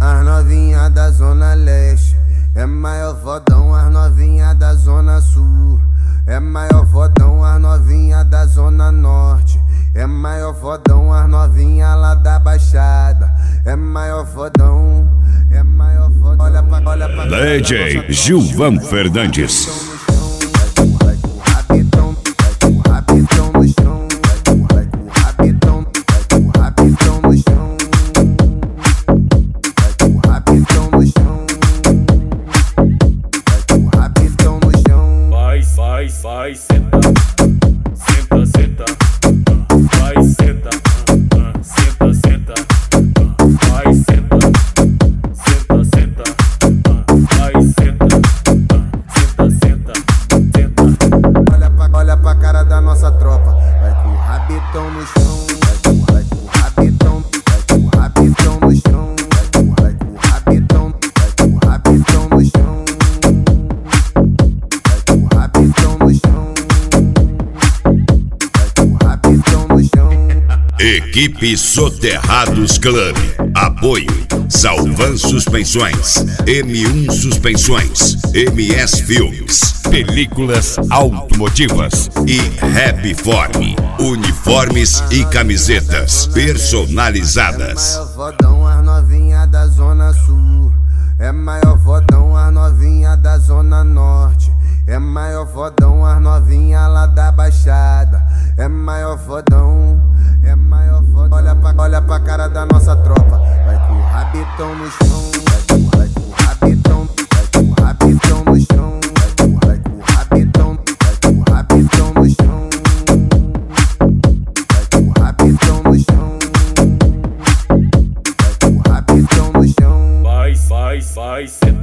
as novinha da zona leste. É maior fodão as novinha da zona sul. É maior fodão as novinha da zona norte. É maior fodão as novinha lá da baixada. É maior fodão, é maior fodão. Olha pra DJ Gilvan Fernandes. Vai, senta, senta, senta, vai, senta, senta, senta, vai, senta, senta, senta, vai, senta, senta, senta. Olha pra cara da nossa tropa, vai com o rabitão no chão, vai com o rabitão, vai com o rabitão no chão, vai com o rabitão, vai com o rabitão no chão, vai com o rabitão no chão. Equipe Soterrados Club. Apoio Salvan Suspensões, M1 Suspensões, MS Filmes, Películas Automotivas e Rebform, uniformes e camisetas personalizadas. É maior fodão as novinha da zona sul. É maior fodão as novinha da zona norte. É maior fodão as novinha lá da baixada. É maior fodão, é maior fodão. Olha pra cara da nossa tropa, vai com o rabitão no chão, vai com o rabitão, vai com o rabitão no chão, vai com o rabitão, vai com o rabitão no chão, vai com o rabitão no chão, vai com o rabitão no chão. Vai, senta.